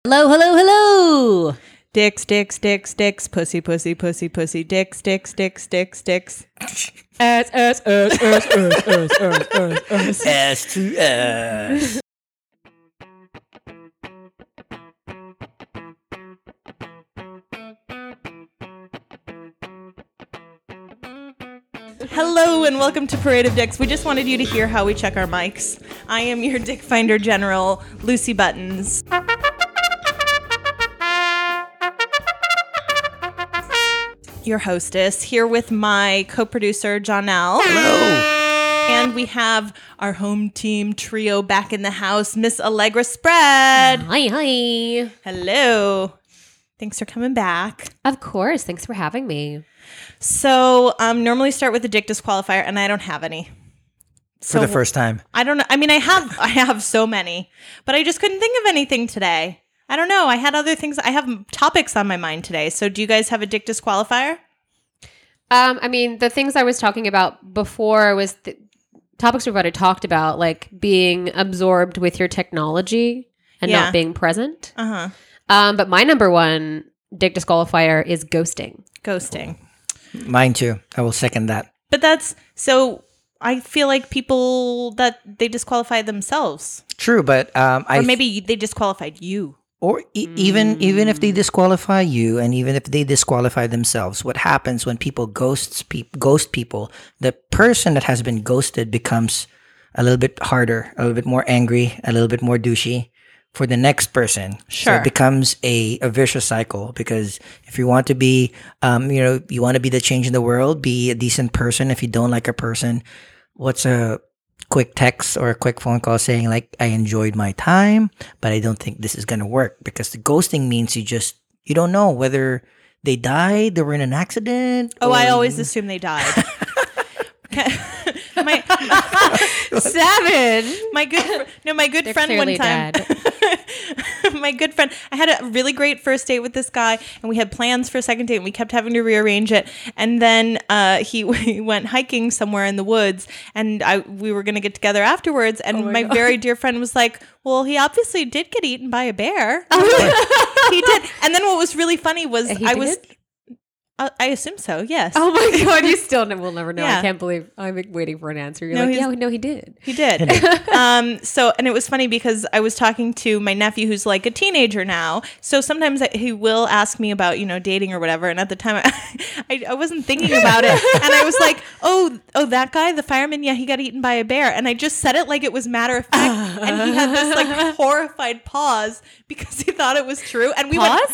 Hello, hello, hello. Dicks, dicks, dicks, dicks, pussy, pussy, pussy, pussy, dicks, dicks, dicks, dicks, dicks. S to S. Hello and welcome to Parade of Dicks. We just wanted you to hear how we check our mics. I am your Dick Finder General, Lucy Buttons. Your hostess, here with my co-producer, Jonelle. Hello. And we have our home team trio back in the house, Miss Allegra Spread. Hi. Hello. Thanks for coming back. Of course. Thanks for having me. So, normally start with the dick disqualifier, and I don't have any. For the first time. I don't know. I mean, I have so many, but I just couldn't think of anything today. I don't know. I had other things. I have topics on my mind today. So do you guys have a dick disqualifier? I mean, the things I was talking about before was the topics we've already talked about, like being absorbed with your technology and not being present. Uh-huh. But my number one dick disqualifier is ghosting. Ghosting. Mine too. I will second that. But that's so. I feel like people that they disqualify themselves, True, but or maybe they disqualified you. Or even if they disqualify you, and even if they disqualify themselves, what happens when people ghost people? The person that has been ghosted becomes a little bit harder, a little bit more angry, a little bit more douchey for the next person. Sure. So it becomes a vicious cycle, because if you want to be, you want to be the change in the world, be a decent person. If you don't like a person, what's a quick text or a quick phone call saying like, I enjoyed my time, but I don't think this is going to work? Because the ghosting means you don't know whether they died, they were in an accident. Oh, I always assume they died. Savage. My good They're friend one clearly time. dead. My good friend, I had a really great first date with this guy, and we had plans for a second date, and we kept having to rearrange it. And then we went hiking somewhere in the woods, and we were going to get together afterwards. And my very dear friend was like, "Well, he obviously did get eaten by a bear." He did. And then what was really funny was I assume so. Yes. Oh my God! You still will never know. Yeah. I can't believe I'm waiting for an answer. You're No, he did. He did. And it was funny because I was talking to my nephew who's like a teenager now. So sometimes he will ask me about, dating or whatever. And at the time I wasn't thinking about it. And I was like, oh, that guy, the fireman. Yeah, he got eaten by a bear. And I just said it like it was matter of fact. And he had this like horrified pause because he thought it was true. And we went,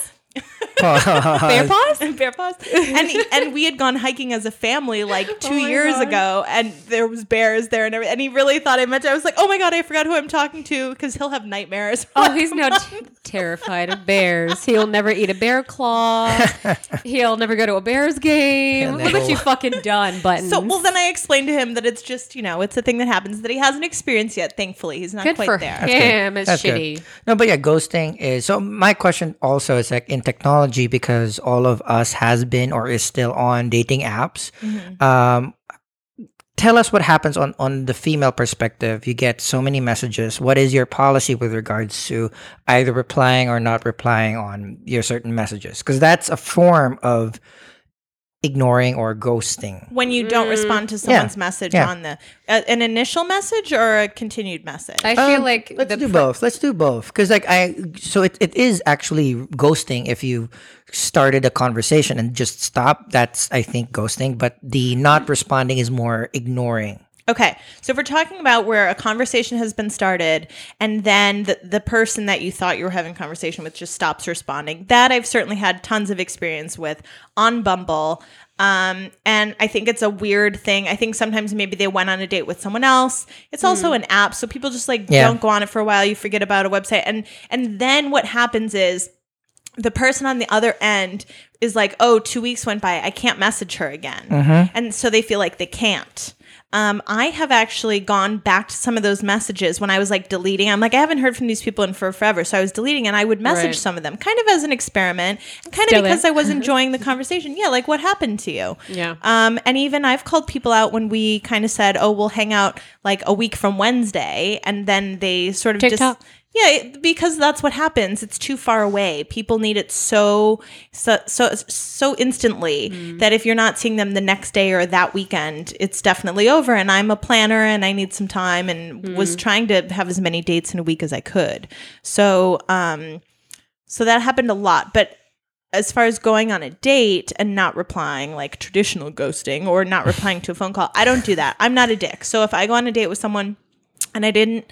Bear paws? Bear paws. And we had gone hiking as a family like 2 years ago, and there was bears there and everything. And he really thought I meant it. I was like, oh my God, I forgot who I'm talking to, because he'll have nightmares. Oh, he's now terrified of bears. He'll never eat a bear claw. He'll never go to a Bears game. Look what you fucking done, Buttons. So, then I explained to him that it's just, it's a thing that happens that he hasn't experienced yet. Thankfully, he's not good quite for there. him. It's That's shitty. good. No, but yeah, ghosting is. So my question also is like in technology, because all of us has been or is still on dating apps. Mm-hmm. Tell us what happens on the female perspective. You get so many messages. What is your policy with regards to either replying or not replying on your certain messages? Because that's a form of ignoring or ghosting. When you don't respond to someone's message on the an initial message or a continued message. I feel like let's do both. Let's do both, because it is actually ghosting if you started a conversation and just stop. That's, I think, ghosting. But the not responding is more ignoring. Okay, so if we're talking about where a conversation has been started and then the person that you thought you were having a conversation with just stops responding, that I've certainly had tons of experience with on Bumble. And I think it's a weird thing. I think sometimes maybe they went on a date with someone else. It's also an app, so people just don't go on it for a while. You forget about a website. And then what happens is the person on the other end is like, oh, 2 weeks went by. I can't message her again. Mm-hmm. And so they feel like they can't. I have actually gone back to some of those messages when I was like deleting. I'm like, I haven't heard from these people in forever. So I was deleting and I would message some of them kind of as an experiment and kind of because I was enjoying the conversation. Yeah. Like, what happened to you? Yeah. And even I've called people out when we kind of said, oh, we'll hang out like a week from Wednesday. And then they sort of TikTok. Yeah, because that's what happens. It's too far away. People need it so instantly that if you're not seeing them the next day or that weekend, it's definitely over. And I'm a planner and I need some time and was trying to have as many dates in a week as I could. So, so that happened a lot. But as far as going on a date and not replying, like traditional ghosting or not replying to a phone call, I don't do that. I'm not a dick. So if I go on a date with someone and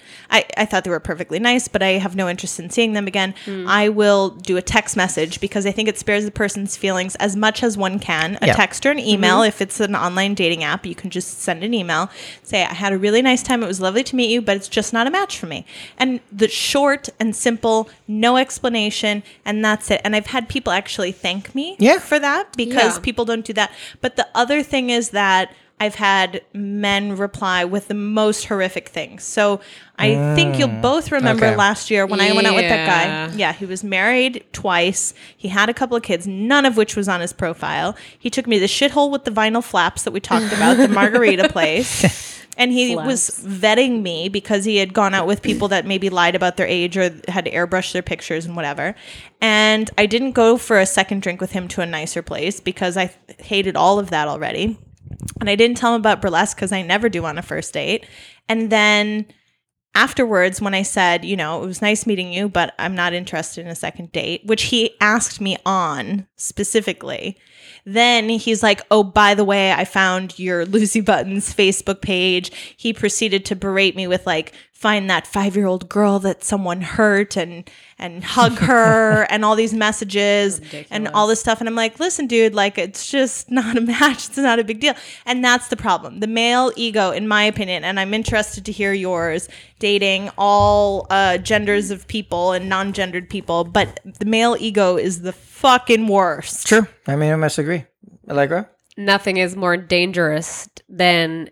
I thought they were perfectly nice, but I have no interest in seeing them again, I will do a text message because I think it spares the person's feelings as much as one can. A text or an email. If it's an online dating app, you can just send an email. Say, I had a really nice time. It was lovely to meet you, but it's just not a match for me. And the short and simple, no explanation, and that's it. And I've had people actually thank me for that because people don't do that. But the other thing is that I've had men reply with the most horrific things. So I think you'll both remember last year when I went out with that guy. Yeah, he was married twice. He had a couple of kids, none of which was on his profile. He took me to the shithole with the vinyl flaps that we talked about, the margarita place. And he was vetting me because he had gone out with people that maybe lied about their age or had airbrushed their pictures and whatever. And I didn't go for a second drink with him to a nicer place because I hated all of that already. And I didn't tell him about burlesque because I never do on a first date. And then afterwards, when I said, you know, it was nice meeting you, but I'm not interested in a second date, which he asked me on specifically, then he's like, oh, by the way, I found your Lucy Buttons Facebook page. He proceeded to berate me with like, find that 5-year-old girl that someone hurt and hug her and all these messages and all this stuff. And I'm like, listen, dude, like, it's just not a match. It's not a big deal. And that's the problem. The male ego, in my opinion, and I'm interested to hear yours, dating all genders of people and non-gendered people, but the male ego is the fucking worst. True. I mean, I must agree. Allegra? Nothing is more dangerous than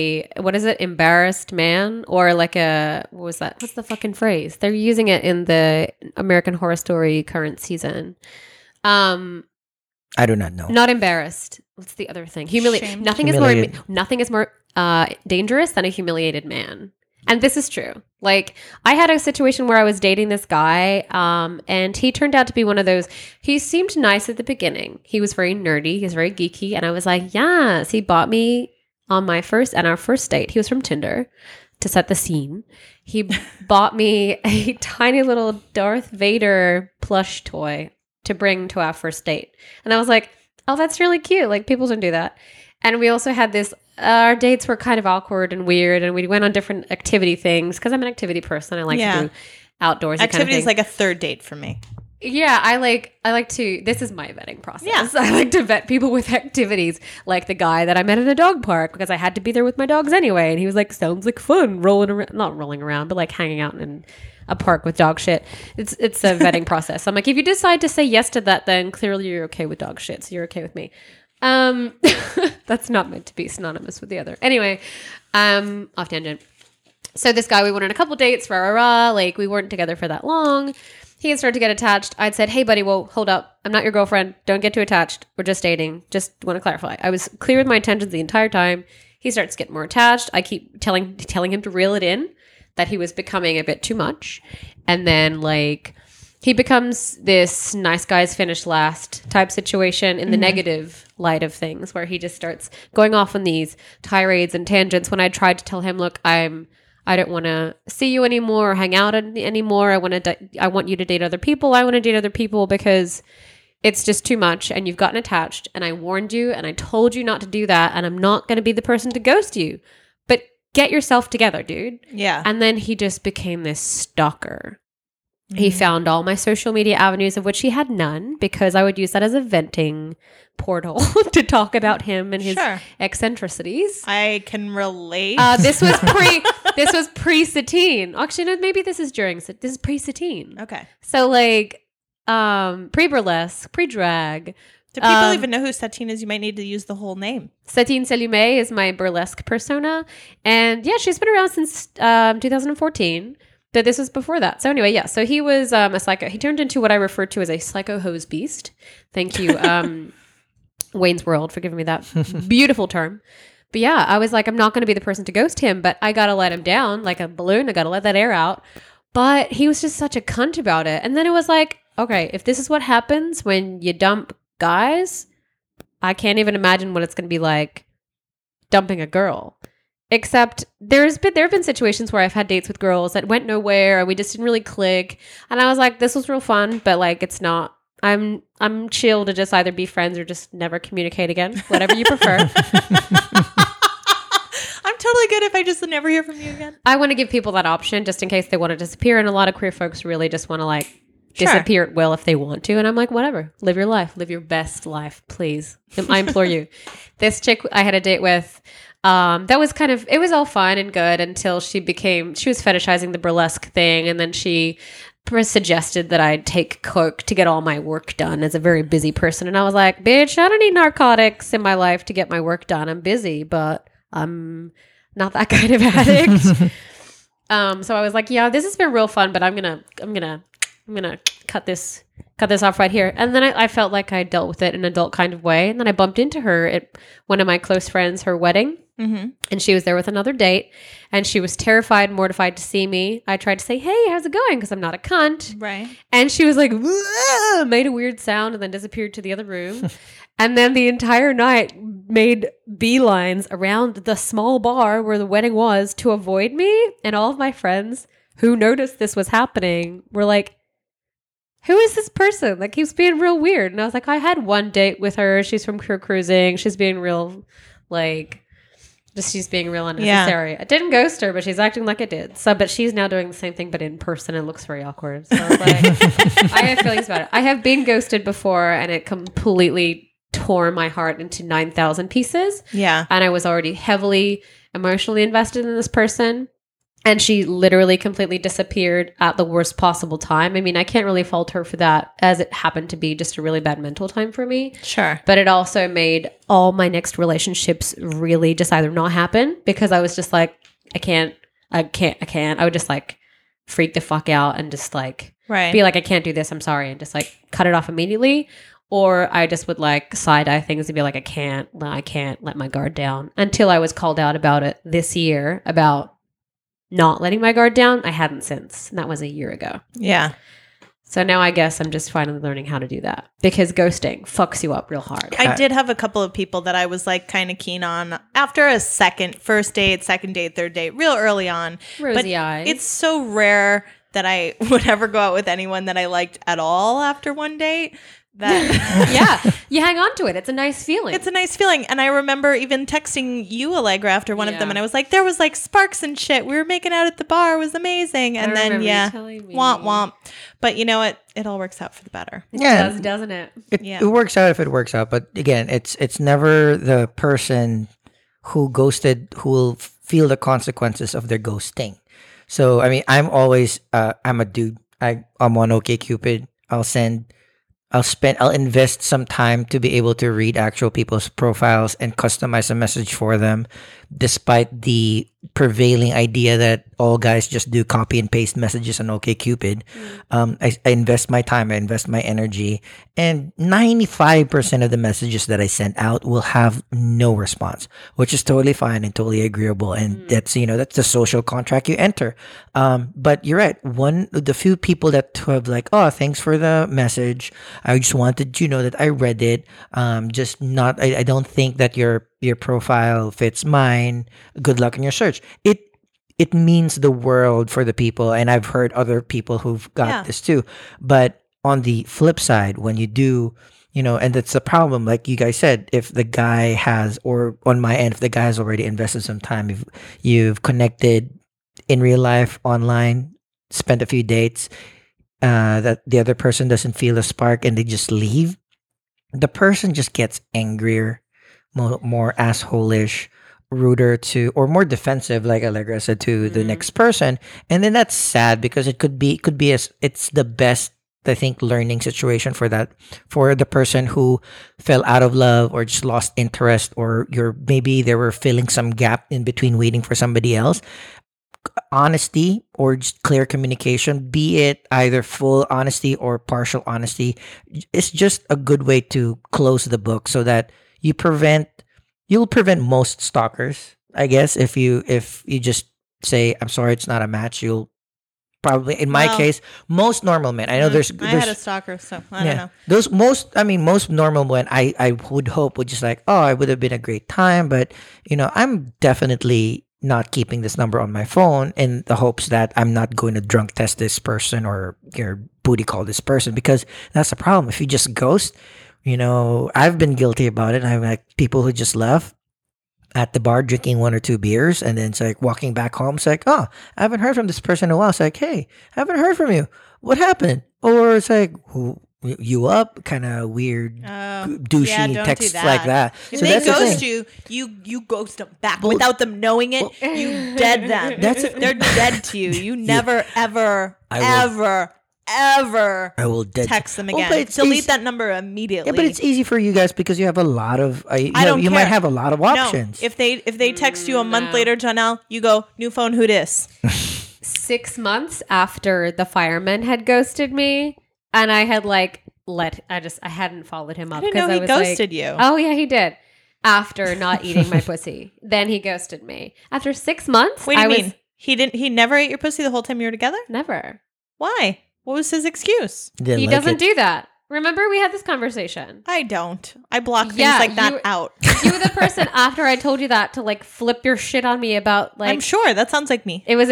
embarrassed man, or like what was that? What's the fucking phrase? They're using it in the American Horror Story current season. I do not know. Not embarrassed. What's the other thing? Shamed. Nothing is more dangerous than a humiliated man. And this is true. Like, I had a situation where I was dating this guy, and he turned out to be one of those. He seemed nice at the beginning. He was very nerdy. He was very geeky. And I was like, yes. He bought me on our first date. He was from Tinder, to set the scene. He bought me a tiny little Darth Vader plush toy to bring to our first date. And I was like, oh, that's really cute. Like, people don't do that. And we also had this, our dates were kind of awkward and weird, and we went on different activity things because I'm an activity person. I like to do outdoorsy activity kind of is like a third date for me. Yeah, I like to, this is my vetting process. Yeah. I like to vet people with activities, like the guy that I met in a dog park because I had to be there with my dogs anyway. And he was like, sounds like fun, not rolling around, but like hanging out in a park with dog shit. It's a vetting process. I'm like, if you decide to say yes to that, then clearly you're okay with dog shit. So you're okay with me. That's not meant to be synonymous with the other. Anyway, off tangent. So this guy, we went on a couple dates, like we weren't together for that long. He had started to get attached. I'd said, hey buddy, well, hold up. I'm not your girlfriend. Don't get too attached. We're just dating. Just want to clarify. I was clear with my intentions the entire time. He starts to get more attached. I keep telling him to reel it in, that he was becoming a bit too much. And then like, he becomes this nice guys finish last type situation in the negative light of things, where he just starts going off on these tirades and tangents when I tried to tell him, look, I don't want to see you anymore or hang out anymore. I want you to date other people. I want to date other people because it's just too much and you've gotten attached, and I warned you and I told you not to do that, and I'm not going to be the person to ghost you. But get yourself together, dude. Yeah. And then he just became this stalker. He found all my social media avenues, of which he had none, because I would use that as a venting portal to talk about him and his eccentricities. I can relate. This was pre-Satine. Actually, no, maybe this is pre-Satine. Okay. So like pre-burlesque, pre-drag. Do people even know who Satine is? You might need to use the whole name. Satine Selume is my burlesque persona. And yeah, she's been around since 2014. But this was before that. So anyway, yeah. So he was a psycho. He turned into what I refer to as a psycho hose beast. Thank you, Wayne's World, for giving me that beautiful term. But yeah, I was like, I'm not going to be the person to ghost him, but I got to let him down like a balloon. I got to let that air out. But he was just such a cunt about it. And then it was like, okay, if this is what happens when you dump guys, I can't even imagine what it's going to be like dumping a girl. Except there have been situations where I've had dates with girls that went nowhere, or we just didn't really click. And I was like, this was real fun, but like, it's not. I'm chill to just either be friends or just never communicate again. Whatever you prefer. I'm totally good if I just never hear from you again. I want to give people that option just in case they want to disappear. And a lot of queer folks really just want to like disappear at will if they want to. And I'm like, whatever. Live your life. Live your best life, please. I implore you. This chick I had a date with, that was it was all fine and good until she was fetishizing the burlesque thing. And then she suggested that I take coke to get all my work done as a very busy person. And I was like, bitch, I don't need narcotics in my life to get my work done. I'm busy, but I'm not that kind of addict. So I was like, yeah, this has been real fun, but I'm gonna cut this off right here. And then I felt like I dealt with it in an adult kind of way. And then I bumped into her at one of my close friends, her wedding. Mm-hmm. And she was there with another date, and she was terrified, mortified to see me. I tried to say, hey, how's it going? Because I'm not a cunt. Right. And she was like, made a weird sound and then disappeared to the other room. And then the entire night made beelines around the small bar where the wedding was to avoid me. And all of my friends who noticed this was happening were like, who is this person that keeps being real weird? And I was like, I had one date with her. She's from Queer Cruising. She's being real, she's being real unnecessary. Yeah. I didn't ghost her, but she's acting like I did. So, but she's now doing the same thing, but in person. It looks very awkward. So I was like, I have feelings about it. I have been ghosted before, and it completely tore my heart into 9,000 pieces. Yeah. And I was already heavily emotionally invested in this person. And she literally completely disappeared at the worst possible time. I mean, I can't really fault her for that, as it happened to be just a really bad mental time for me. Sure. But it also made all my next relationships really just either not happen, because I was just like, I can't. I would just like freak the fuck out and just like be like, I can't do this. I'm sorry. And just like cut it off immediately. Or I just would like side eye things and be like, I can't let my guard down, until I was called out about it this year about not letting my guard down. I hadn't since. And that was a year ago. Yeah. So now I guess I'm just finally learning how to do that, because ghosting fucks you up real hard. I did have a couple of people that I was like kind of keen on after a first date, second date, third date, real early on. Rosy eyes. It's so rare that I would ever go out with anyone that I liked at all after one date. Yeah, you hang on to it. It's a nice feeling. It's a nice feeling. And I remember even texting you, Allegra, after one of them, and I was like, there was like sparks and shit. We were making out at the bar. It was amazing. And then womp womp. But you know what? It all works out for the better. It does, doesn't it? It works out if it works out. But again, it's never the person who ghosted who will feel the consequences of their ghosting. So I mean, I'm always I'm a dude. I'm on OkCupid. I'll invest some time to be able to read actual people's profiles and customize a message for them, despite the prevailing idea that all guys just do copy and paste messages on OkCupid. I invest my time, I invest my energy, and 95% of the messages that I send out will have no response, which is totally fine and totally agreeable. And that's the social contract you enter. But you're right. The few people that have like, oh, thanks for the message. I just wanted you to know that I read it. I don't think that your profile fits mine. Good luck in your search. It means the world for the people, and I've heard other people who've got this too. But on the flip side, when you do, and that's the problem, like you guys said, if the guy has, or on my end, if the guy has already invested some time, you've connected in real life, online, spent a few dates, that the other person doesn't feel a spark and they just leave, the person just gets angrier, more asshole-ish, ruder to, or more defensive, like Allegra said, to the next person. And then that's sad, because it's the best, I think, learning situation for the person who fell out of love or just lost interest, or maybe they were filling some gap in between waiting for somebody else. Honesty or just clear communication, be it either full honesty or partial honesty, it's just a good way to close the book, so that you'll prevent most stalkers, I guess. If you just say, I'm sorry, it's not a match, you'll probably in my Well, case, most normal men. I know there's I had a stalker, so I don't know. those most normal men I would hope would just like, oh, it would have been a great time, but I'm definitely not keeping this number on my phone in the hopes that I'm not going to drunk test this person or booty call this person, because that's the problem. If you just ghost, I've been guilty about it. I'm like people who just left at the bar drinking 1 or 2 beers, and then it's like walking back home. It's like, oh, I haven't heard from this person in a while. It's like, hey, I haven't heard from you. What happened? Or it's like, you up? Kind of weird, douchey don't texts do that. like that. If So they that's the ghost thing. you ghost them back without them knowing it. You dead them. They're dead to you. You never, ever, ever I will dead text them Oh, again. but it's Delete easy- that number immediately. Yeah, but it's easy for you guys because you have a lot of. I don't you care. might have a lot of options. No, if they text you a month no. later, Janelle, you go, new phone, who dis? 6 months after the fireman had ghosted me, and I had I hadn't followed him up. I didn't know 'cause he was ghosted like, you. Oh yeah, he did. After not eating my pussy, then he ghosted me. After 6 months, What do you I mean? was He never ate your pussy the whole time you were together? never. Why? What was his excuse? Didn't He like doesn't it. do that. Remember, we had this conversation. I don't. I block things Yeah, like that you- out. You were the person after I told you that to flip your shit on me about I'm sure that sounds like me. It was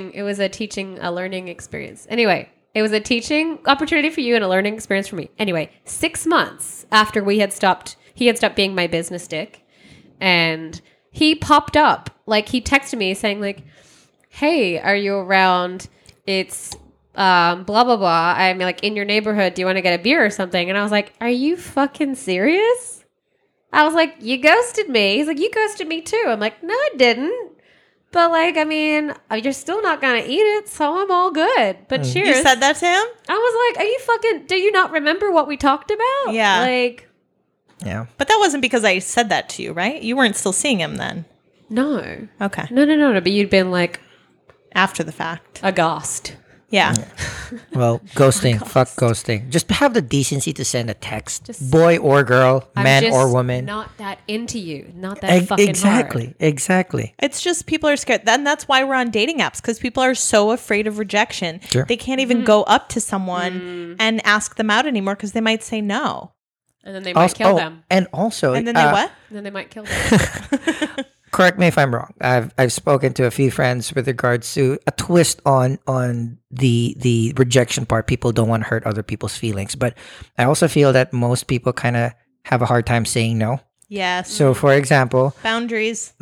a learning experience. Anyway, it was a teaching opportunity for you and a learning experience for me. Anyway, 6 months after he had stopped being my business dick, and he popped up. He texted me saying hey, are you around? It's blah, blah, blah. I'm in your neighborhood. Do you want to get a beer or something? And I was like, are you fucking serious? I was like, you ghosted me. He's like, you ghosted me too. I'm like, no, I didn't. But you're still not going to eat it, so I'm all good. But cheers. You said that to him? I was like, are you fucking, do you not remember what we talked about? Yeah. Yeah. But that wasn't because I said that to you, right? You weren't still seeing him then. No. Okay. No. But you'd been After the fact. aghast. Yeah. Well, ghosting. Fuck ghosting. Just have the decency to send a text, Just- boy or girl, man I'm or just woman. not that into you. Not that fucking Exactly. Exactly. It's just people are scared. Then that's why we're on dating apps, because people are so afraid of rejection. Sure. They can't even go up to someone and ask them out anymore because they might say no. And then they might kill them. And also, And then they what? And then they might kill them. correct me if I'm wrong. I've spoken to a few friends with regards to a twist on the rejection part. People don't want to hurt other people's feelings, but I also feel that most people kind of have a hard time saying no. Yes. So, for example, Boundaries.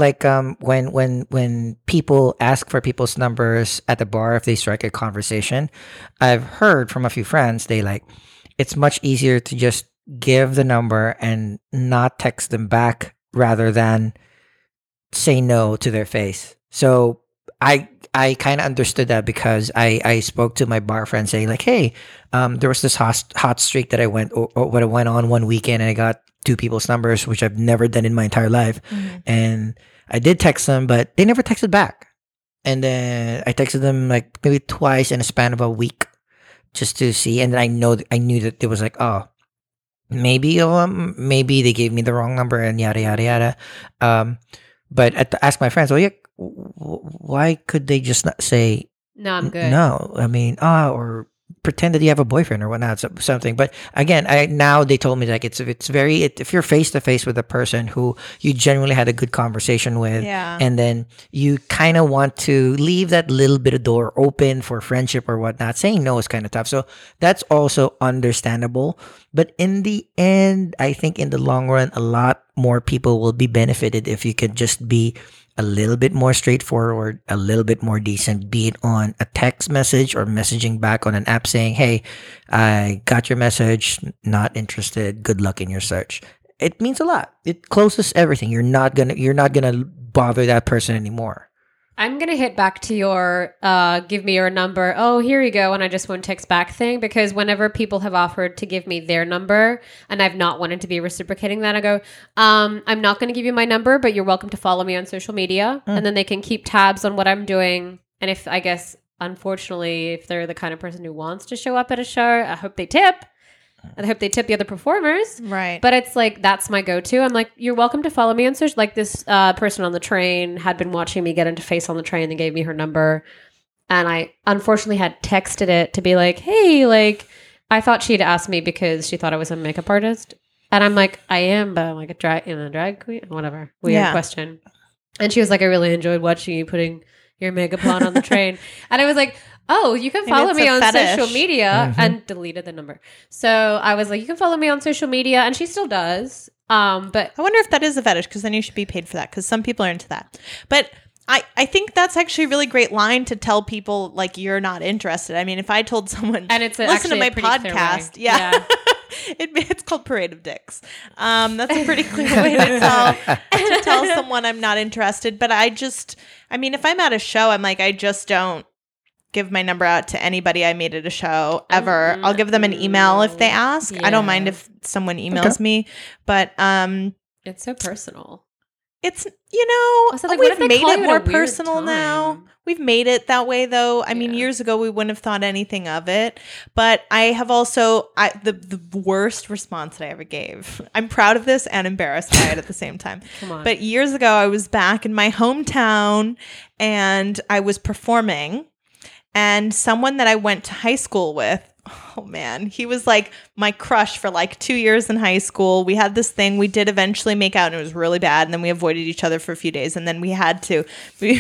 when people ask for people's numbers at the bar if they strike a conversation, I've heard from a few friends it's much easier to just give the number and not text them back rather than say no to their face. So I kind of understood that because I spoke to my bar friend saying hey, there was this hot streak that I went on one weekend, and I got 2 people's numbers, which I've never done in my entire life. And I did text them, but they never texted back. And then I texted them maybe twice in a span of a week just to see. And then I knew that it was maybe they gave me the wrong number and yada, yada, yada. But to ask my friends, why could they just not say No, I'm good. no? I mean, or pretend that you have a boyfriend or whatnot, something. But again, now they told me if you're face to face with a person who you genuinely had a good conversation with, Yeah. and then you kind of want to leave that little bit of door open for friendship or whatnot, saying no is kind of tough. So that's also understandable. But in the end, I think in the long run, a lot more people will be benefited if you could just be a little bit more straightforward, a little bit more decent, be it on a text message or messaging back on an app saying, hey, I got your message, not interested, good luck in your search. It means a lot. It closes everything. You're not gonna bother that person anymore. I'm going to hit back to your give me your number. Oh, here you go. And I just won't text back thing, because whenever people have offered to give me their number and I've not wanted to be reciprocating that, I go, I'm not going to give you my number, but you're welcome to follow me on social media. And then they can keep tabs on what I'm doing. And if, I guess, unfortunately, if they're the kind of person who wants to show up at a show, I hope they tip. And I hope they tip the other performers. Right. But it's that's my go-to. I'm like, you're welcome to follow me on social. This person on the train had been watching me get into face on the train and gave me her number. And I unfortunately had texted it to be like, hey, like, I thought she'd asked me because she thought I was a makeup artist. And I'm like, I am, but I'm like a drag queen, whatever. Weird question. And she was like, I really enjoyed watching you putting your makeup on the train. And I was like, oh, you can follow me on social media, and deleted the number. So I was like, you can follow me on social media, and she still does. But I wonder if that is a fetish, because then you should be paid for that, because some people are into that. But I think that's actually a really great line to tell people, like, you're not interested. I mean, if I told someone, and it's listen to my podcast, it's called Parade of Dicks. That's a pretty clear way to tell someone I'm not interested. But I mean, if I'm at a show, I'm like, I just don't give my number out to anybody I meet at a show ever. I'll give them an email if they ask. I don't mind if someone emails me, but it's so personal. It's, you know, like, we've made it more personal now. We've made it that way, though. I mean, years ago, we wouldn't have thought anything of it. But I have also, the worst response that I ever gave. I'm proud of this and embarrassed by it at the same time. Come on. But years ago, I was back in my hometown and I was performing. And someone that I went to high school with, oh man, he was like my crush for like 2 years in high school. We had this thing. We did eventually make out, and it was really bad. And then we avoided each other for a few days. And then we had to, we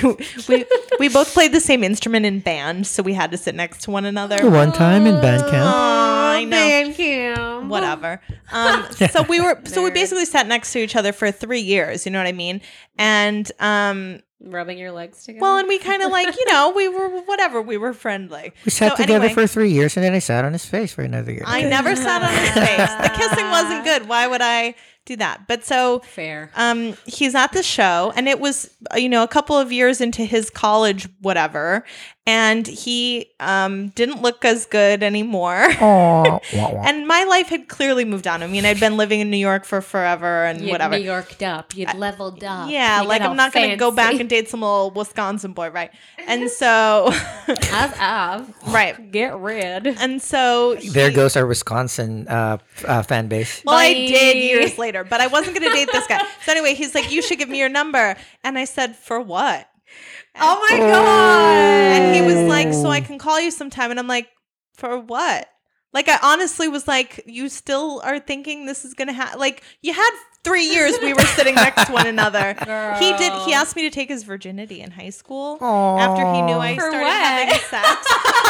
both played the same instrument in band, so we had to sit next to one another. One time in band camp. I know. Band camp. Whatever. So we basically sat next to each other for 3 years. You know what I mean? And rubbing your legs together. well, and we kind of like, you know, we were friendly. We sat together for 3 years, and then I sat on his face for another year. I never sat on his face. The kissing wasn't good. Why would I do that? But so fair. He's at the show, and it was, you know, a couple of years into his college, whatever, and he didn't look as good anymore. Oh, and my life had clearly moved on. I mean, I'd been living in New York for forever, and whatever. New Yorked up. You'd leveled up. Yeah, like I'm not going to go back and date some little Wisconsin boy, right? And so, as of right, get rid. And so there goes our Wisconsin fan base. Well, I did years later, but I wasn't going to date this guy. So anyway, he's like, "You should give me your number," and I said, "For what?" Oh my god! And he was like, "So I can call you sometime," and I'm like, "For what?" Like, I honestly was like, "You still are thinking this is going to happen?" Like, you had 3 years we were sitting next to one another. Girl. He asked me to take his virginity in high school after he knew I started having sex.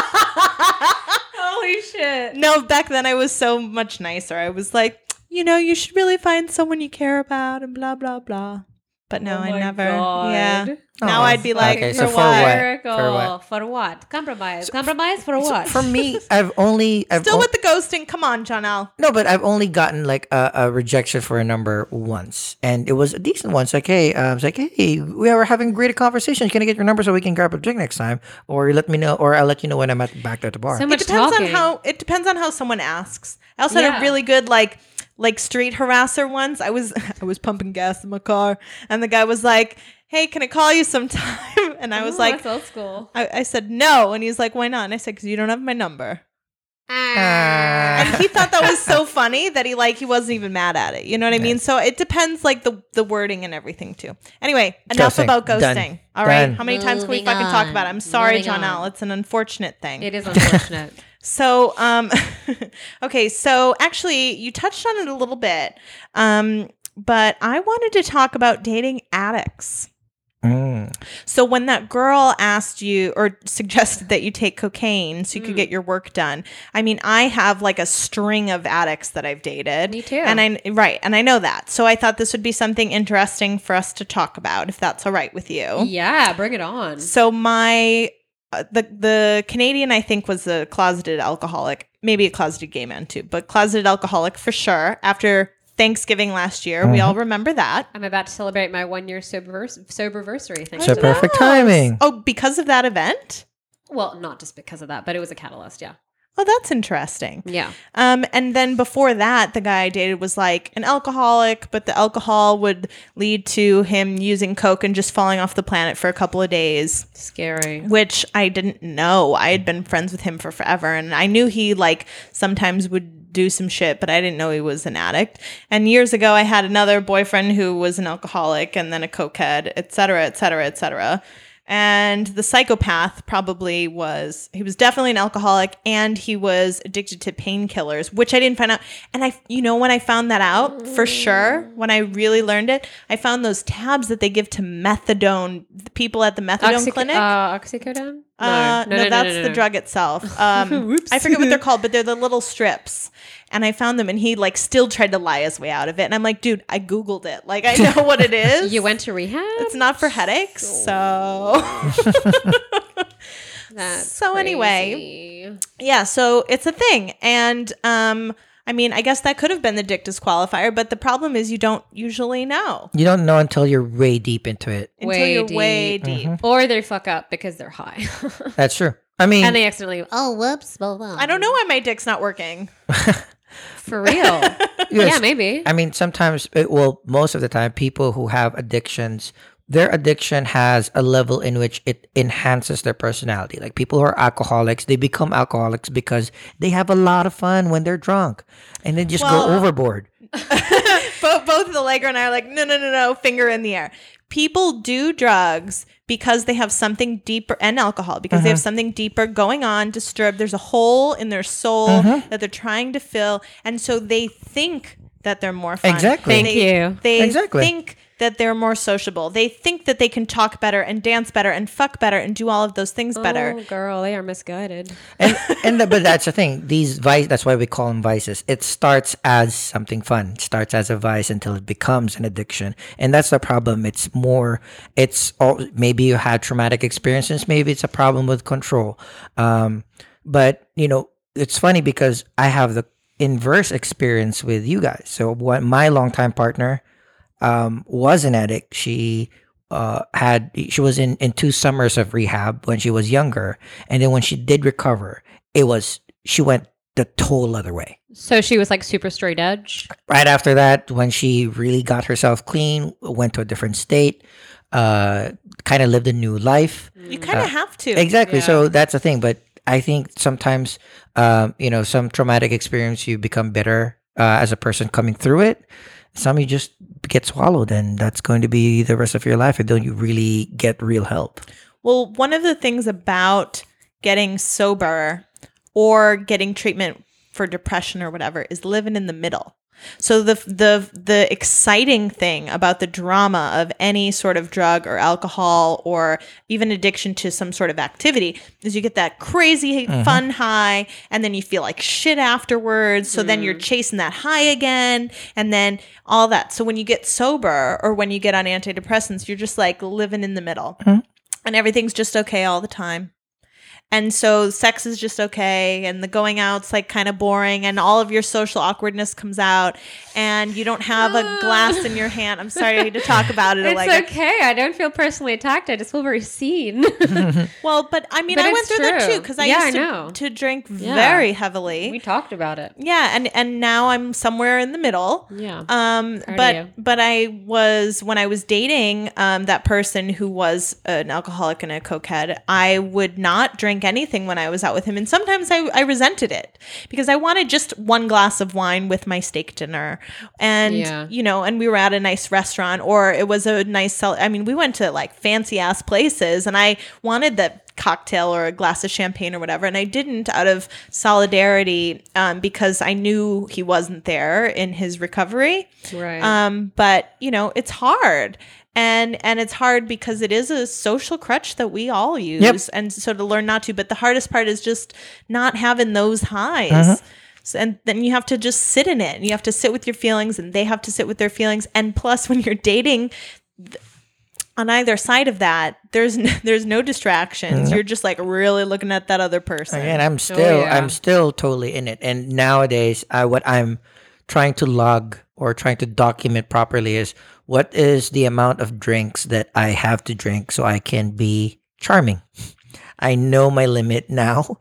Holy shit. No, back then I was so much nicer. I was like, you know, you should really find someone you care about and blah, blah, blah. But no, I never. God. Yeah. Now I'd be like, okay, for so what? For what? For what? Compromise. Compromise for what? For me, I've Still with the ghosting. Come on, Janelle. No, but I've only gotten like a rejection for a number once, and it was a decent one. It's like, hey, I was like, hey, we were having a great conversation. Can I get your number so we can grab a drink next time, or you let me know, or I'll let you know when I'm back at the bar. So much It depends talking. it depends on how someone asks. I also had a really good like street harasser once. I was pumping gas in my car, and the guy was like, hey, can I call you sometime? And I was like, that's old school. I said no, and he's like, why not? And I said, because you don't have my number. Ah. And he thought that was so funny that he wasn't even mad at it. You know what I mean? So it depends, like the wording and everything too. Anyway, enough Ghosting. about ghosting. Done. All right, Done. how many times can we Moving fucking talk on. about it? I'm sorry, Moving Janelle. on. It's an unfortunate thing. It is unfortunate. So, okay. So actually, you touched on it a little bit, but I wanted to talk about dating addicts. So when that girl asked you or suggested that you take cocaine so you could get your work done, I mean, I have like a string of addicts that I've dated. Me too. And I know that. So I thought this would be something interesting for us to talk about, if that's all right with you. Yeah, bring it on. So my the Canadian, I think, was a closeted alcoholic, maybe a closeted gay man too, but closeted alcoholic for sure. After Thanksgiving last year, we all remember that. I'm about to celebrate my 1 year soberversary. So perfect timing. Oh, because of that event? Well, not just because of that, but it was a catalyst. Yeah. Oh, that's interesting. Yeah. And then before that, the guy I dated was like an alcoholic, but the alcohol would lead to him using coke and just falling off the planet for a couple of days. Scary. Which I didn't know. I had been friends with him for forever, and I knew he like sometimes would do some shit, but I didn't know he was an addict. And years ago, I had another boyfriend who was an alcoholic and then a cokehead, et cetera, et cetera, et cetera. And the psychopath probably he was definitely an alcoholic, and he was addicted to painkillers, which I didn't find out. And when I found that out for sure, when I really learned it, I found those tabs that they give to methadone, the people at the methadone clinic. Oxycodone? No, that's the drug itself. I forget what they're called, but they're the little strips. And I found them, and he like still tried to lie his way out of it. And I'm like, dude, I Googled it. Like, I know what it is. You went to rehab? It's not for headaches. So That's so crazy. Anyway, yeah, so it's a thing. And I mean, I guess that could have been the dick disqualifier, but the problem is you don't usually know. You don't know until you're way deep into it. Until you're way deep. Or they fuck up because they're high. That's true. I mean, And they accidentally, whoops. Blah, blah. I don't know why my dick's not working. For real. Yes. Yeah, maybe. I mean, sometimes, most of the time, people who have addictions, their addiction has a level in which it enhances their personality. Like people who are alcoholics, they become alcoholics because they have a lot of fun when they're drunk and they just go overboard. Both Allegra and I are like, no, finger in the air. People do drugs because they have something deeper, and alcohol because they have something deeper going on, disturbed. There's a hole in their soul that they're trying to fill. And so they think that they're more fun. Exactly. Thank you. They Exactly. think that they're more sociable. They think that they can talk better and dance better and fuck better and do all of those things better. Oh, girl, they are misguided. But that's the thing. These that's why we call them vices. It starts as something fun. It starts as a vice until it becomes an addiction. And that's the problem. Maybe you had traumatic experiences. Maybe it's a problem with control. But it's funny because I have the inverse experience with you guys. So my longtime partner was an addict. She was in 2 summers of rehab when she was younger, and then when she did recover, she went the total other way. So she was like super straight edge. Right after that, when she really got herself clean, went to a different state, kind of lived a new life. You kind of have to. Exactly. Yeah. So that's the thing. But I think sometimes, some traumatic experience, you become bitter as a person coming through it. Some you just get swallowed, and that's going to be the rest of your life until you really get real help. Well, one of the things about getting sober or getting treatment for depression or whatever is living in the middle. So the exciting thing about the drama of any sort of drug or alcohol or even addiction to some sort of activity is you get that crazy fun high, and then you feel like shit afterwards. So then you're chasing that high again, and then all that. So when you get sober or when you get on antidepressants, you're just like living in the middle, and everything's just okay all the time. And so sex is just okay, and the going out's like kind of boring, and all of your social awkwardness comes out, and you don't have a glass in your hand. I'm sorry to talk about it. It's okay. I don't feel personally attacked. I just feel very seen. Well, but I mean, But I went it's through that true. too because I Yeah, used I know. to drink very heavily. We talked about it. Yeah, and now I'm somewhere in the middle. Yeah. Proud of But you. but when I was dating that person who was an alcoholic and a cokehead, I would not drink anything when I was out with him, and sometimes I resented it because I wanted just one glass of wine with my steak dinner, and and we were at a nice restaurant, or it was a nice we went to like fancy ass places, and I wanted that cocktail or a glass of champagne or whatever, and I didn't out of solidarity because I knew he wasn't there in his recovery. Right. But it's hard. And it's hard because it is a social crutch that we all use. And so to learn not to, but the hardest part is just not having those highs. So, and then you have to just sit in it, and you have to sit with your feelings, and they have to sit with their feelings. And plus when you're dating, on either side of that, there's no distractions. You're just like really looking at that other person. And I'm still totally in it. And nowadays, what I'm trying to log or trying to document properly is what is the amount of drinks that I have to drink so I can be charming. I know my limit now.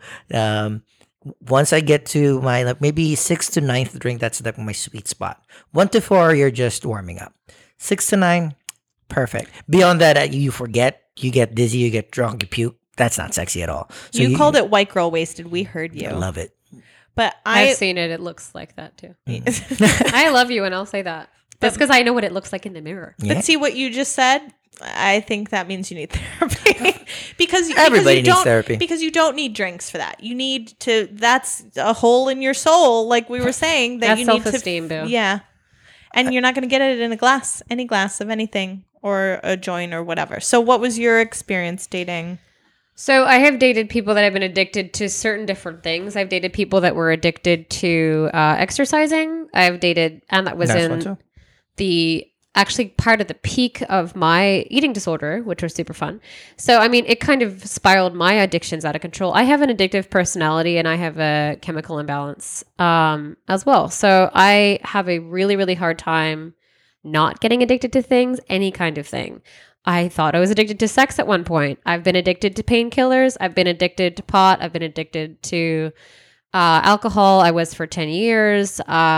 Once I get to my maybe 6th to 9th drink, that's my sweet spot. 1 to 4, you're just warming up. 6 to 9, perfect. Beyond that, you forget, you get dizzy, you get drunk, you puke. That's not sexy at all. So you called it white girl wasted. We heard you. I love it. But I've seen it. It looks like that too. I love you, and I'll say that. That's because I know what it looks like in the mirror. Yeah. But see what you just said? I think that means you need therapy because Everybody you needs don't, therapy. because you don't need drinks for that. You need to. That's a hole in your soul, like we were saying. That That's you need self-esteem, to. boo. Yeah, and you're not going to get it in any glass of anything or a joint or whatever. So, what was your experience dating? So I have dated people that have been addicted to certain different things. I've dated people that were addicted to exercising. I've dated, and that was Nice one in too. the actually part of the peak of my eating disorder, which was super fun. So, I mean, it kind of spiraled my addictions out of control. I have an addictive personality and I have a chemical imbalance as well. So I have a really, really hard time not getting addicted to things, any kind of thing. I thought I was addicted to sex at one point. I've been addicted to painkillers. I've been addicted to pot. I've been addicted to alcohol. I was for 10 years.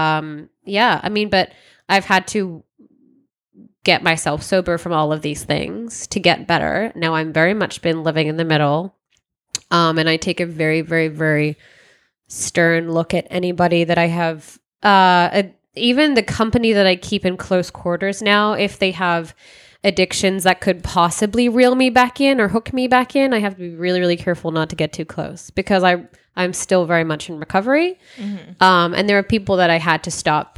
Yeah, I mean, but I've had to get myself sober from all of these things to get better. Now I'm very much been living in the middle. And I take a very, very, very stern look at anybody that I have, even the company that I keep in close quarters now, if they have addictions that could possibly reel me back in or hook me back in, I have to be really, really careful not to get too close because I'm still very much in recovery. And there are people that I had to stop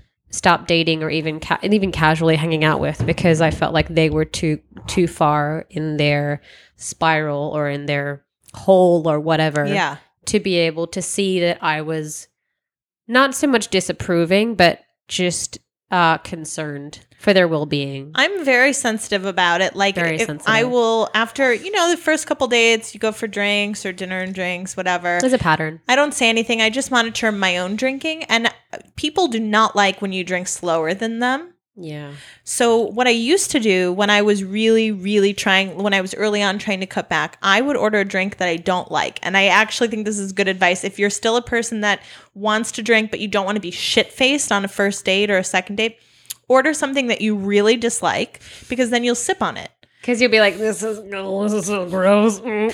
dating or even casually hanging out with because I felt like they were too far in their spiral or in their hole or whatever. Yeah. To be able to see that I was not so much disapproving, but just concerned for their well-being. I'm very sensitive about it. Like, Very if sensitive. I will, after, the first couple dates, you go for drinks or dinner and drinks, whatever. There's a pattern. I don't say anything. I just monitor my own drinking. And people do not like when you drink slower than them. Yeah. So what I used to do when I was really, really when I was early on trying to cut back, I would order a drink that I don't like. And I actually think this is good advice. If you're still a person that wants to drink, but you don't want to be shit-faced on a first date or a second date, order something that you really dislike because then you'll sip on it. Because you'll be like, this is so gross. Kind of.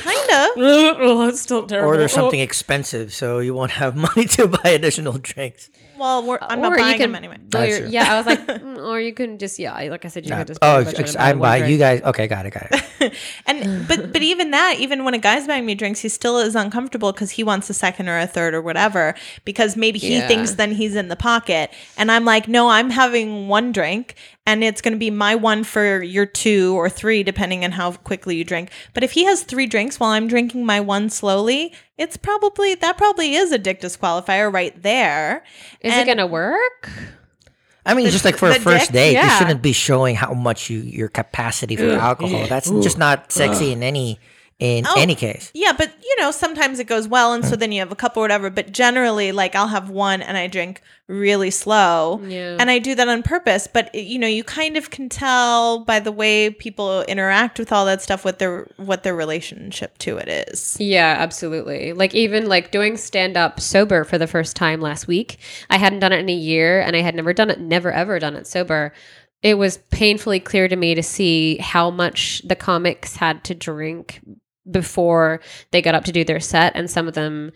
Oh, it's still terrible. Order something expensive so you won't have money to buy additional drinks. Well, I'm not Or you buying can- them anyway. That's true. Yeah, I was like, or you can just, like I said, you could just. Oh, pretty much I'm buy one buying you drink. guys. Okay, got it. And but even that, even when a guy's buying me drinks, he still is uncomfortable because he wants a second or a third or whatever because maybe he Yeah. thinks then he's in the pocket. And I'm like, no, I'm having one drink and it's going to be my one for your 2 or 3, depending on how quickly you drink. But if he has 3 drinks while I'm drinking my one slowly, that probably is a dick disqualifier right there. Is it going to work? I mean, just like for a the first dick? date, you Yeah. shouldn't be showing how much your capacity for alcohol. That's just not sexy in any case. Yeah, but sometimes it goes well, and so then you have a couple or whatever. But generally, like I'll have one, and I drink really slow, Yeah. and I do that on purpose. But you kind of can tell by the way people interact with all that stuff what their relationship to it is. Yeah, absolutely. Like even like doing stand up sober for the first time last week. I hadn't done it in a year and I had never ever done it sober. It was painfully clear to me to see how much the comics had to drink before they got up to do their set, and some of them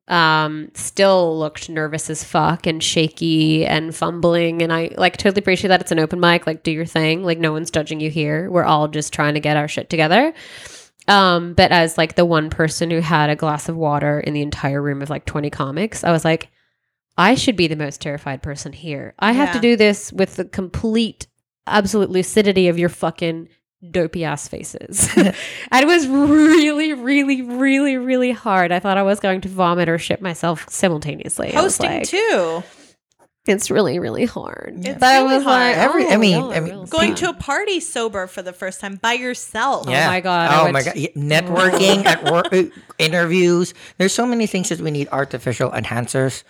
still looked nervous as fuck and shaky and fumbling. And I like totally appreciate that it's an open mic. Like, do your thing. Like, no one's judging you here. We're all just trying to get our shit together. But as like the one person who had a glass of water in the entire room of like 20 comics, I was like, I should be the most terrified person here. I have to Yeah. do this with the complete, absolute lucidity of your fucking dopey ass faces. And it was really, really, really, really hard. I thought I was going to vomit or shit myself simultaneously. I was Hosting like, too. It's really, really hard. It's But I really was hard. like, I mean, y'all are real Going sad. to a party sober for the first time by yourself. Oh my God, I Oh went my god! Yeah, networking at work, interviews. There's so many things that we need artificial enhancers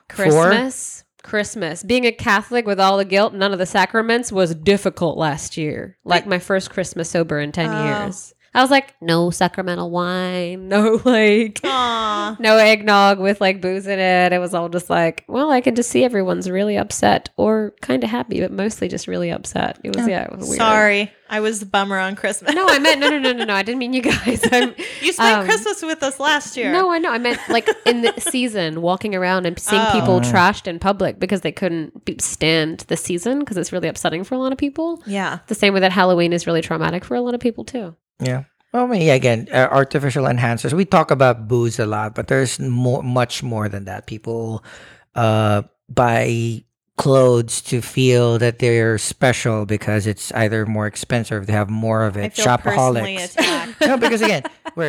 Christmas. Being a Catholic with all the guilt and none of the sacraments was difficult last year. Like my first Christmas sober in 10 years. I was like, no sacramental wine, no like, Aw. no eggnog with like booze in it. It was all just like, well, I can just see everyone's really upset or kind of happy, but mostly just really upset. It was it was weird. Sorry, I was the bummer on Christmas. No, I meant no. I didn't mean you guys. You spent Christmas with us last year. No, I know. I meant like in the season, walking around and seeing people trashed in public because they couldn't stand the season because it's really upsetting for a lot of people. Yeah. The same way that Halloween is really traumatic for a lot of people too. Yeah. Well, I mean, again, artificial enhancers. We talk about booze a lot, but there's much more than that. People buy clothes to feel that they're special because it's either more expensive, they have more of it. I feel personally Shopaholics. attacked. No, because again, we're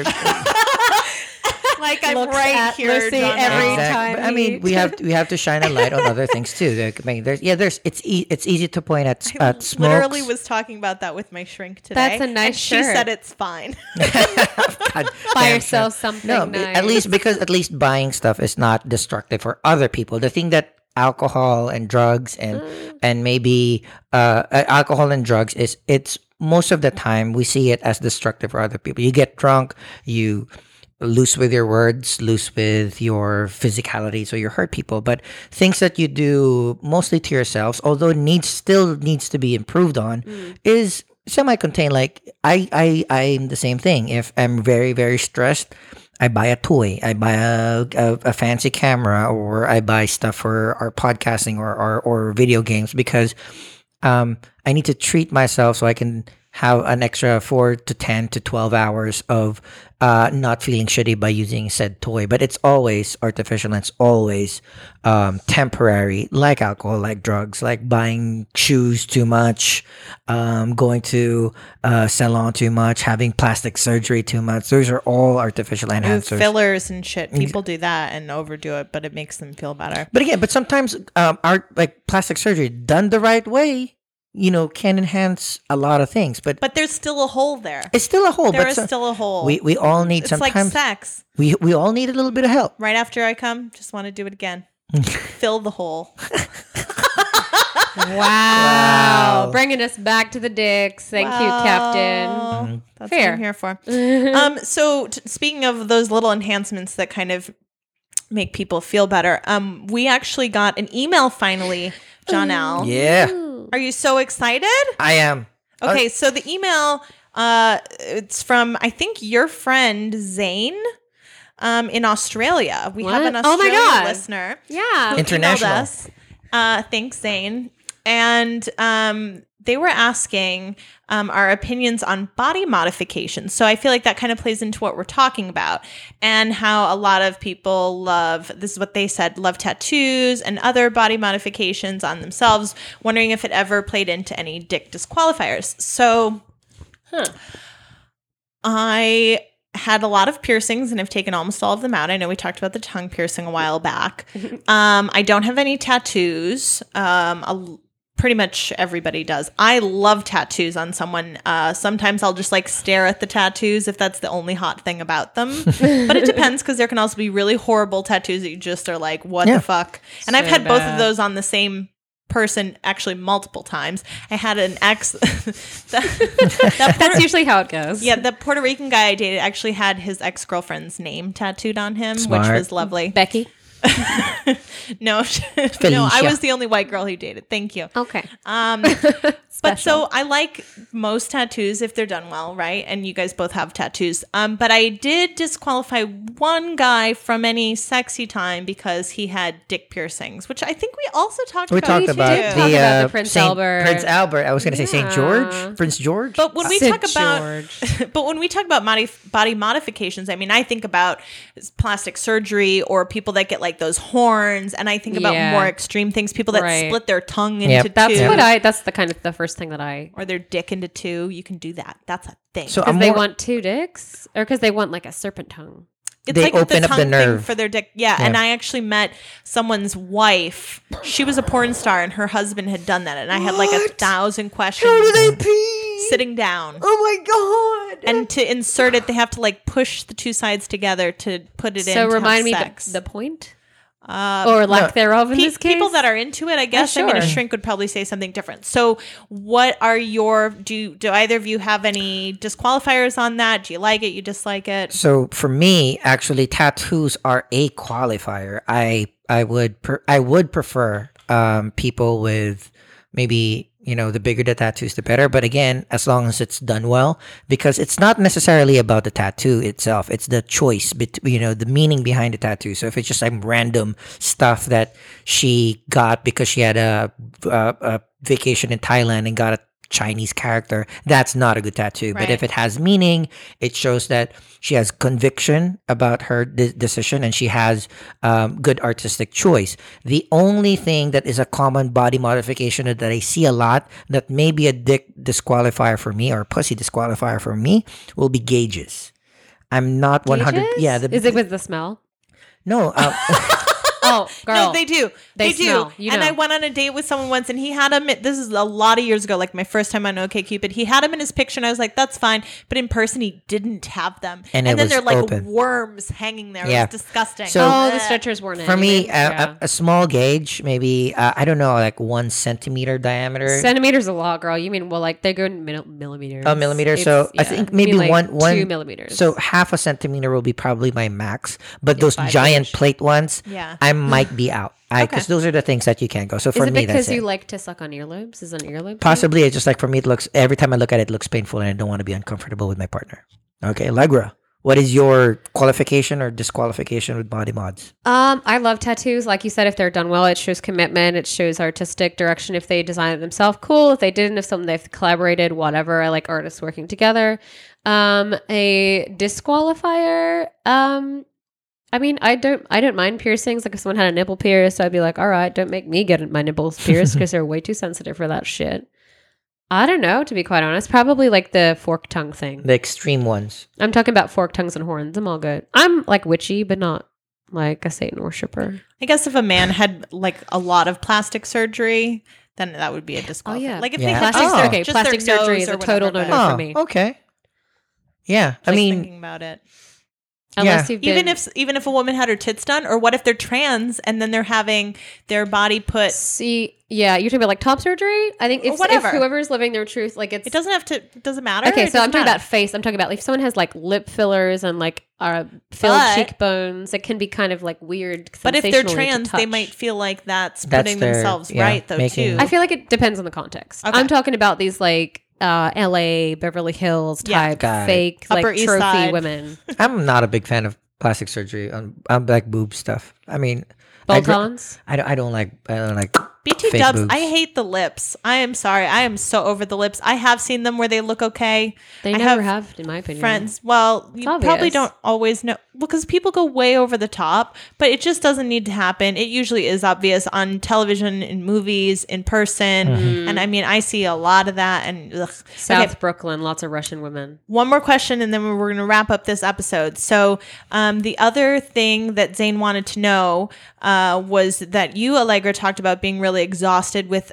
Like I'm Looks right at here, Lucy John. every Now. time. But, I mean, we have to shine a light on other things too. I mean, it's easy to point at smokes. Literally was talking about that with my shrink today. That's a nice and she shirt. said it's fine. God Buy damn, yourself sir. something No, nice. at least buying stuff is not destructive for other people. The thing that alcohol and drugs and maybe alcohol and drugs is it's most of the time we see it as destructive for other people. You get drunk, you loose with your words, loose with your physicality, so you hurt people. But things that you do mostly to yourselves, although still needs to be improved on, is semi-contained. Like I'm the same thing. If I'm very, very stressed, I buy a toy, I buy a fancy camera, or I buy stuff for our podcasting or video games because I need to treat myself so I can have an extra 4 to 10 to 12 hours of not feeling shitty by using said toy. But it's always artificial and it's always temporary, like alcohol, like drugs, like buying shoes too much, going to salon too much, having plastic surgery too much. Those are all artificial enhancers. Fillers and shit. People do that and overdo it, but it makes them feel better. But sometimes like plastic surgery done the right way, can enhance a lot of things. But But there's still a hole there. it's still a hole. There but is still a hole. we all need It's sometimes like sex. we all need a little bit of help. Right after I come, just want to do it again. Fill the hole. Wow. Bringing us back to the dicks. Thank you, Captain. That's Fair. what I'm here for. So speaking of those little enhancements that kind of make people feel better, we actually got an email finally, Jonelle. Yeah, Are you so excited? I am. Okay, so the email, it's from, I think, your friend Zane in Australia. We have What? an Oh my Australian God. listener. Yeah. who emailed International. us. Thanks, Zane. And they were asking our opinions on body modifications. So I feel like that kind of plays into what we're talking about and how a lot of people this is what they said, love tattoos and other body modifications on themselves, wondering if it ever played into any dick disqualifiers. So I had a lot of piercings and have taken almost all of them out. I know we talked about the tongue piercing a while back. I don't have any tattoos. Pretty much everybody does. I love tattoos on someone. Sometimes I'll just like stare at the tattoos if that's the only hot thing about them. But it depends because there can also be really horrible tattoos that you just are like, what the fuck? And I've So had both of bad. those on the same person actually multiple times. I had an ex That's usually how it goes. yeah, the Puerto Rican guy I dated actually had his ex-girlfriend's name tattooed on him, which Smart. was lovely. Becky. No, no, I Felicia. was the only white girl he dated. Thank you. Okay. But so I like most tattoos if they're done well, right? And you guys both have tattoos. But I did disqualify one guy from any sexy time because he had dick piercings, which I think we also talked We about. talked too. about Talk the, about the Prince Saint- Albert. Prince Albert. I was going to say Saint Yeah. George. Prince George. But when we Sid talk about George. but when we talk about body modifications, I mean, I think about plastic surgery or people that get like those horns, and I think about Yeah. more extreme things, people that Right. split their tongue into Yep. That's two, that's the first thing that I, or their dick into two. You can do that. That's a thing. So because I'm they more- want two dicks or because they want like a serpent tongue. It's They like with open up the tongue thing nerve. for their dick. Yeah, and I actually met someone's wife. She was a porn star, and her husband had done that. And I had like 1,000 questions. How do they pee? Sitting down. Oh my god! And to insert it, they have to like push the two sides together to put it in. So to remind have me sex. the point. or lack thereof in this case. People that are into it, I guess. I mean, a sure. shrink would probably say something different. So, what are your do either of you have any disqualifiers on that? Do you like it? You dislike it? So for me, actually, tattoos are a qualifier. I would prefer people with maybe, the bigger the tattoos, the better. But again, as long as it's done well, because it's not necessarily about the tattoo itself. It's the choice, the meaning behind the tattoo. So if it's just some random stuff that she got because she had a vacation in Thailand and got a Chinese character, that's not a good tattoo. But Right. if it has meaning, it shows that she has conviction about her decision and she has good artistic choice. The only thing that is a common body modification that I see a lot that may be a dick disqualifier for me or a pussy disqualifier for me will be gauges. I'm not 100. Gauges? Yeah. Is it with the smell? No. Oh, girl. No, they do. They do. smell, you And know. I went on a date with someone once, and he had him. This is a lot of years ago, like my first time on OkCupid. He had him in his picture, and I was like, "That's fine." But in person, he didn't have them, And and it then was they're like open. worms hanging there. Yeah. It was disgusting. So- Oh, the Ugh. stretchers weren't in. For me, Yeah. a small gauge, maybe, I don't know, like 1 centimeter diameter. Centimeters a lot, girl. You mean, well, like they go in millimeters. Oh, millimeter. It's- So I yeah. think You mean, maybe like one 2 millimeters. So half a centimeter will be probably my max. But those 5-ish. giant plate ones, Yeah. I might be out. Because those are the things that you can't go. So is for it me, because that's you it. like to suck on earlobes? Is it an earlobe? thing? Possibly, it's just like for me, it looks, every time I look at it, it looks painful and I don't want to be uncomfortable with my partner. Okay, Allegra, what is your qualification or disqualification with body mods? I love tattoos. Like you said, if they're done well, it shows commitment. It shows artistic direction. If they design it themselves, cool. If they didn't, if something they've collaborated, whatever. I like artists working together. A disqualifier. I mean, I don't mind piercings. Like if someone had a nipple pierced, I'd be like, all right, don't make me get my nipples pierced because they're way too sensitive for that shit. I don't know, to be quite honest. Probably like the fork tongue thing. The extreme ones. I'm talking about fork tongues and horns. I'm all good. I'm like witchy, but not like a Satan worshiper. I guess if a man had like a lot of plastic surgery, then that would be a disqualifier. yeah. Like if Yeah. they had Plastic, Oh. okay, just plastic their surgery nose is or a total whatever, no-no but- for me. Okay. Yeah, I Just mean, thinking about it. Unless you've been... Even if a woman had her tits done, or what if they're trans and then they're having their body put? See, yeah, you're talking about like top surgery? I think if Whatever. whoever's living their truth, like it's... It doesn't have to. It doesn't matter. Okay, It so I'm doesn't talking matter. about face. I'm talking about like if someone has like lip fillers and like filled But- cheekbones, it can be kind of like weird. But if they're sensationally to trans, they touch. might feel like that's That's putting their- themselves yeah, right, though, making- too. I feel like it depends on the context. Okay. I'm talking about these like LA, Beverly Hills Yeah. type Got it. fake Upper like East trophy Side. women. I'm not a big fan of plastic surgery. I'm like boob stuff. I mean, I Bolt-ons? don't like BT fake dubs, boobs. I hate the lips. I am sorry. I am so over the lips. I have seen them where they look okay. They I never have, in my opinion. friends. Well, you probably obvious. don't always know because people go way over the top, but it just doesn't need to happen. It usually is obvious on television, in movies, in person. And I mean, I see a lot of that. And ugh. South Okay, Brooklyn, lots of Russian women. one more question, and then we're going to wrap up this episode. So, the other thing that Zane wanted to know was that you, Allegra, talked about being really exhausted with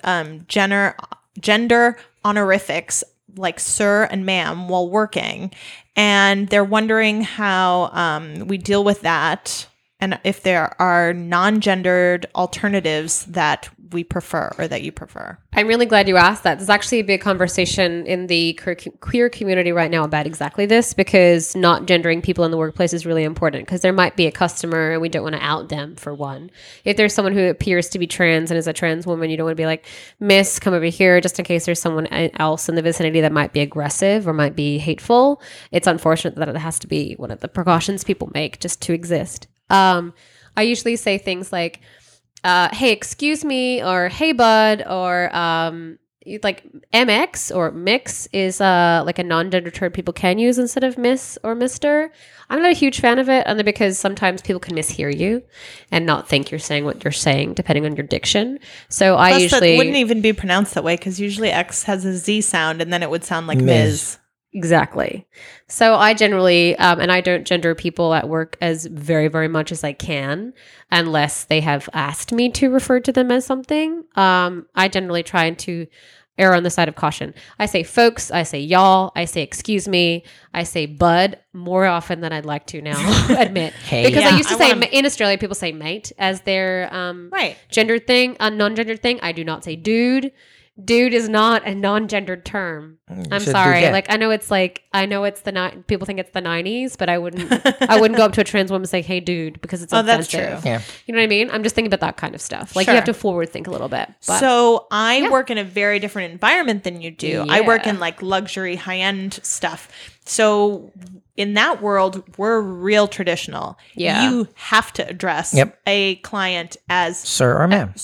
gender honorifics like sir and ma'am while working, and they're wondering how we deal with that, and if there are non-gendered alternatives that we prefer or that you prefer. I'm really glad you asked that. There's actually a big conversation in the queer community right now about exactly this, because not gendering people in the workplace is really important, because there might be a customer and we don't want to out them, for one. If there's someone who appears to be trans and is a trans woman, you don't want to be like, miss, come over here, just in case there's someone else in the vicinity that might be aggressive or might be hateful. It's unfortunate that it has to be one of the precautions people make just to exist. I usually say things like, hey, excuse me, or hey, bud, or like MX or mix is like a non-gender term people can use instead of miss or mister. I'm not a huge fan of it, only because sometimes people can mishear you and not think you're saying what you're saying, depending on your diction. So I Plus, usually that wouldn't even be pronounced that way because usually X has a Z sound and then it would sound like Ms. Exactly. So I generally, and I don't gender people at work as very, very much as I can, unless they have asked me to refer to them as something. I generally try to err on the side of caution. I say folks, I say y'all, I say excuse me, I say bud more often than I'd like to now admit. Hey. Because Yeah, I used to I say wanna- in Australia, people say mate as their Right. gendered thing, a non-gendered thing. I do not say dude. Dude is not a non-gendered term. I'm should do sorry. that. Like I know it's the people think it's the 90s, but I wouldn't go up to a trans woman and say, "Hey, dude," because it's Oh, that's offensive. true. Yeah. You know what I mean? I'm just thinking about that kind of stuff. Like Sure. you have to forward think a little bit. But So I work in a very different environment than you do. I work Yeah. in like luxury, high end stuff. So in that world, we're real traditional. Yeah. You have to address Yep. a client as Sir or ma'am.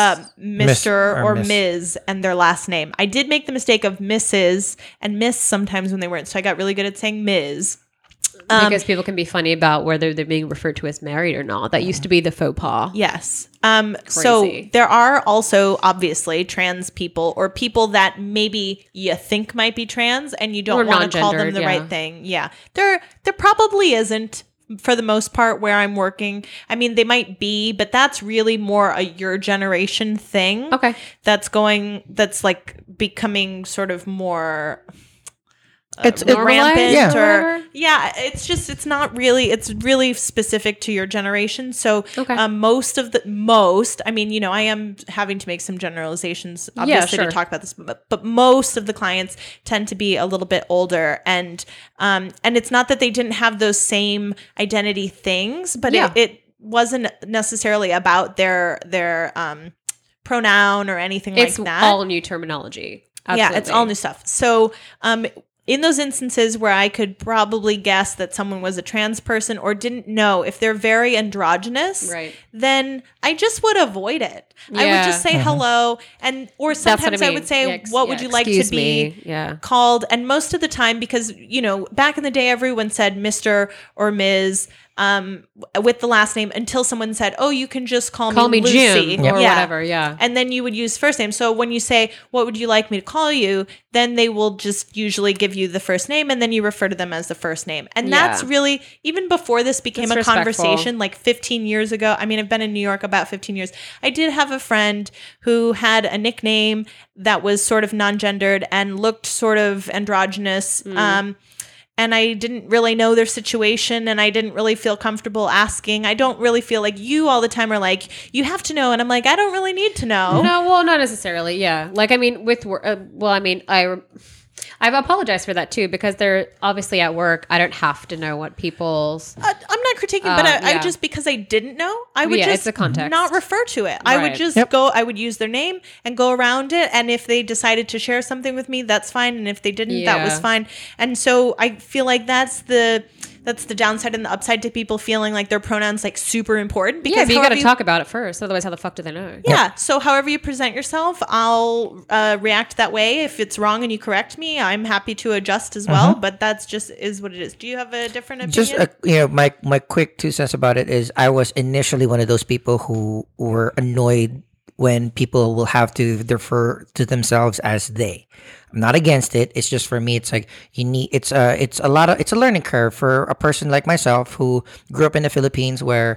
Mr. or or Miss. Ms. and their last name. I did make the mistake of Mrs. and Miss sometimes when they weren't. So I got really good at saying Ms. because people can be funny about whether they're being referred to as married or not. That used to be the faux pas. Yes. So Crazy. there are also obviously trans people or people that maybe you think might be trans and you Or don't want to call them non-gendered, the yeah. right thing. Yeah. There probably isn't for the most part where I'm working. I mean, they might be, but that's really more a your generation thing. Okay. That's like becoming sort of more It's Normalized rampant Yeah. or whatever? it's not really, it's really specific to your generation. So Okay. I mean, you know, I am having to make some generalizations obviously sure. to talk about this, but most of the clients tend to be a little bit older and it's not that they didn't have those same identity things, but Yeah. it wasn't necessarily about their pronoun or anything It's like that. all new terminology. Yeah, it's all Absolutely. new stuff. So, in those instances where I could probably guess that someone was a trans person or didn't know if they're very androgynous, Right. then I just would avoid it. I would Yeah. just say hello, or That's what sometimes I I mean. would say, Yeah, "What would you like to excuse be me. Yeah. called?" And most of the time, because you know, back in the day, everyone said Mr. or Ms. With the last name until someone said, "Oh, you can just call me Lucy Jim or whatever. Yeah. and then you would use first name. So when you say, "What would you like me to call you?" then they will just usually give you the first name and then you refer to them as the first name. And Yeah. that's really, even before this became That's a respectful. conversation like 15 years ago. I mean, I've been in New York about 15 years. I did have a friend who had a nickname that was sort of non-gendered and looked sort of androgynous. And I didn't really know their situation and I didn't really feel comfortable asking. I don't really feel like you all the time are like, "You have to know." And I'm like, I don't really need to know. No, well, not necessarily. Yeah, like I mean, with work. Well, I mean, I've apologized for that too because they're obviously at work. I don't have to know what people's. I'm not critiquing, but I yeah. just, because I didn't know, I would Yeah, just it's a context. not refer to it. I would Right. just I would use their name and go around it. And if they decided to share something with me, that's fine. And if they didn't, that was Yeah. fine. And so I feel like that's the downside and the upside to people feeling like their pronouns like super important. Because Yeah, but you got however to talk about it first. Otherwise, how the fuck do they know? Yeah. So however you present yourself, I'll react that way. If it's wrong and you correct me, I'm happy to adjust as well. But that's just is what it is. Do you have a different opinion? Just my quick 2 cents about it is I was initially one of those people who were annoyed when people will have to refer to themselves as they. I'm not against it. It's just for me. It's like it's a learning curve for a person like myself who grew up in the Philippines, where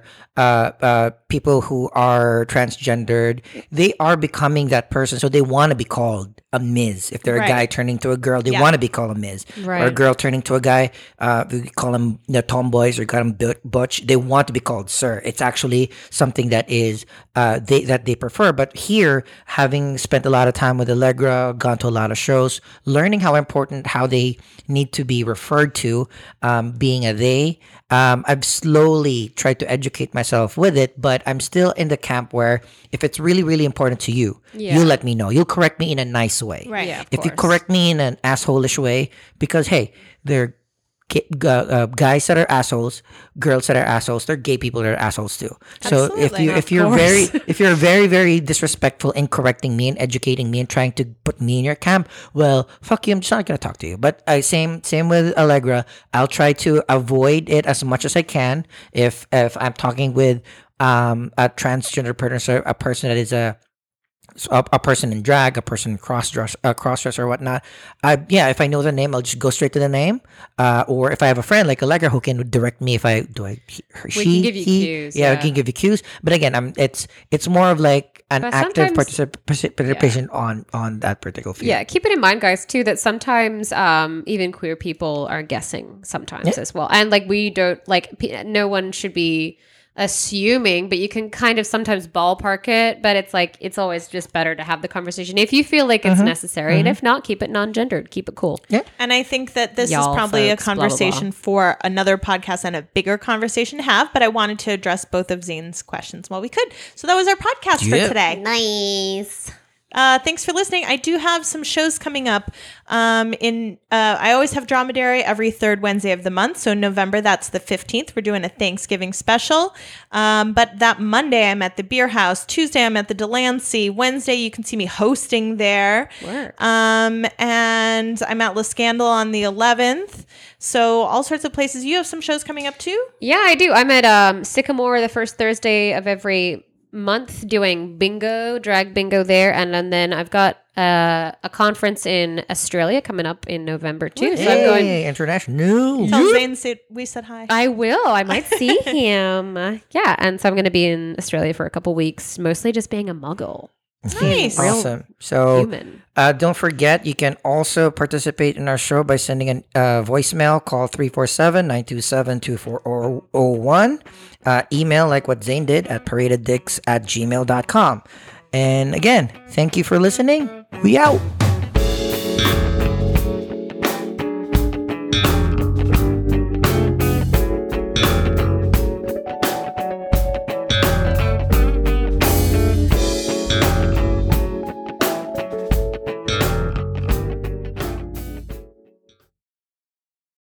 people who are transgendered, they are becoming that person, so they want to be called a Ms. If they're a Right. guy turning to a girl, they Yeah. want to be called a Ms. Or a Right. girl turning to a guy, we call them tomboys or call them butch. They want to be called sir. It's actually something that is they prefer. But here, having spent a lot of time with Allegra, gone to a lot of shows, learning how they need to be referred to, being a they. I've slowly tried to educate myself with it, but I'm still in the camp where if it's really, really important to you, Yeah. you let me know. You'll correct me in a nice way. Right. Yeah, of If you course. correct me in an asshole-ish way, because hey, they're guys that are assholes, girls that are assholes, they're gay people that are assholes too. So Absolutely. if you're very very disrespectful in correcting me and educating me and trying to put me in your camp, well, fuck you. I'm just not gonna talk to you. But same with Allegra. I'll try to avoid it as much as I can. If I'm talking with a transgender person, a person that is a person in drag, a person in cross-dress or whatnot. If I know the name, I'll just go straight to the name. Or if I have a friend like Allegra who can direct me if I We can give you cues. we can give you cues. But again, it's more of like an But active sometimes- participation on that particular field. Yeah, keep it in mind, guys, too, that sometimes even queer people are guessing sometimes as well. And like we don't, like, no one should be assuming, but you can kind of sometimes ballpark it. But it's like, it's always just better to have the conversation if you feel like it's necessary. And if not, keep it non-gendered, keep it cool. Yeah. And I think that this Y'all is probably folks, a blah, blah, blah. conversation for another podcast and a bigger conversation to have, but I wanted to address both of Zane's questions while we could. So that was our podcast for Yeah. today. Nice. Thanks for listening. I do have some shows coming up. I always have Dromedary every third Wednesday of the month. So November, that's the 15th. We're doing a Thanksgiving special. But that Monday, I'm at the Beer House. Tuesday, I'm at the Delancey. Wednesday, you can see me hosting there. Work. And I'm at La Scandal on the 11th. So all sorts of places. You have some shows coming up too? Yeah, I do. I'm at Sycamore the first Thursday of every month doing drag bingo there. And then I've got a conference in Australia coming up in November too. So I'm going. Hey, international. Tell Zane we said hi. I will. I might see him. Yeah. And so I'm going to be in Australia for a couple weeks, mostly just being a muggle. Nice. Real Awesome. So human. don't forget, you can also participate in our show by sending a voicemail. Call 347-927-2401. Email like what Zane did at paradeddicks@gmail.com. And again, thank you for listening. We out.